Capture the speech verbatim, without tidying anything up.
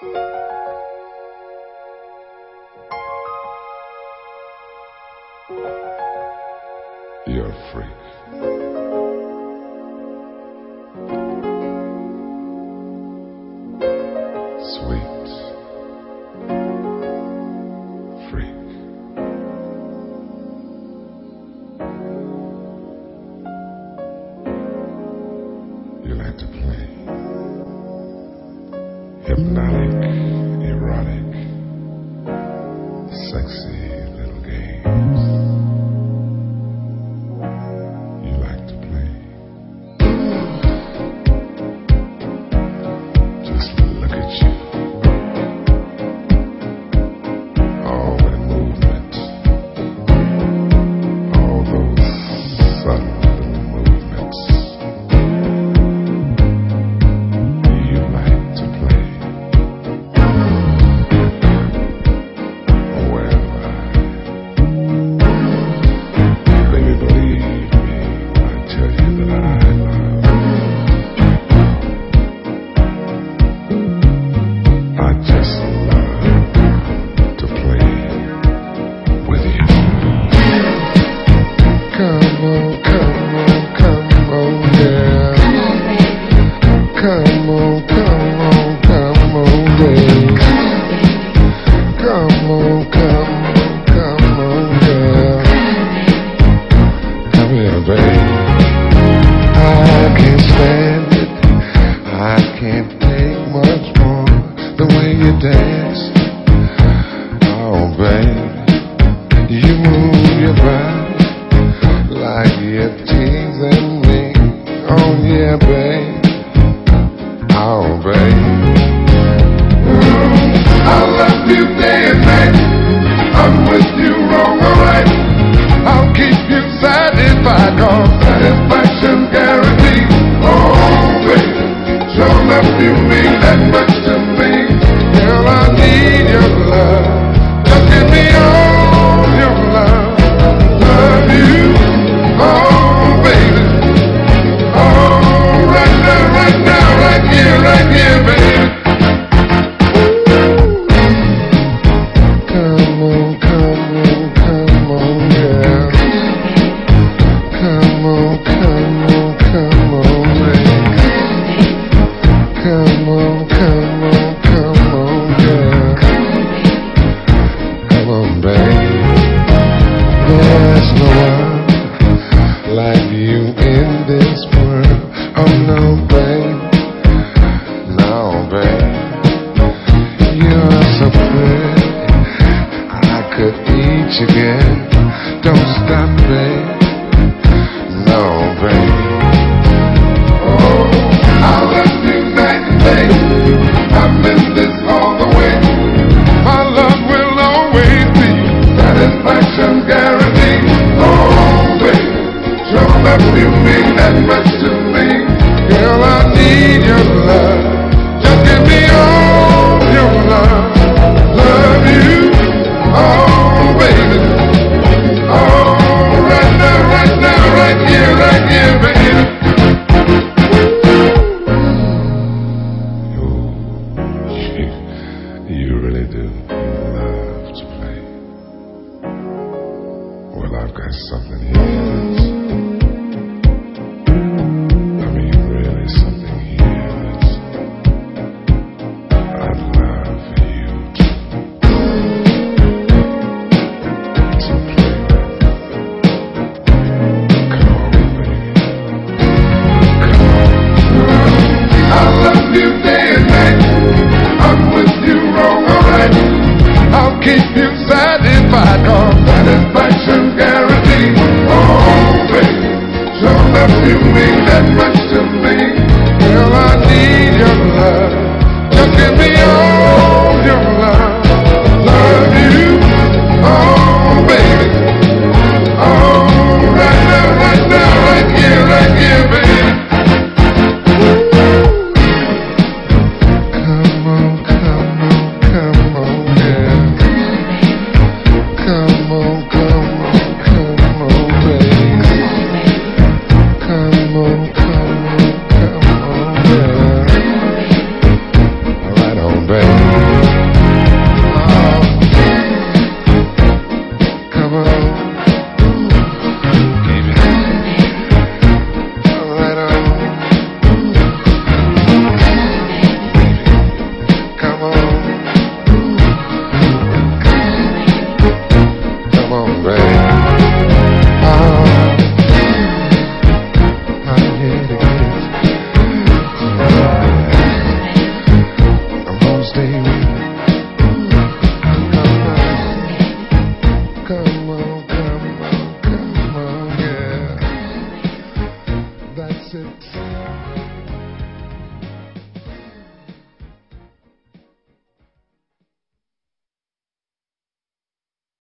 You're a freak. Sweet freak. You like to play hypnotic, erotic, sexy little games. You like to play. Just look at you. All the movement. All those subtle little movements. You like to play. Well, baby, believe me when I tell you that I love. I just love to play with you. Come on, come on, come on, girl. Come on, come on, come on, baby. Come on, come on, come on, girl. Come here, baby. I can't stand it. I can't take much more. The way you dance. Oh, baby. You move your body like you're teasing me. Oh, yeah, baby. Oh, baby.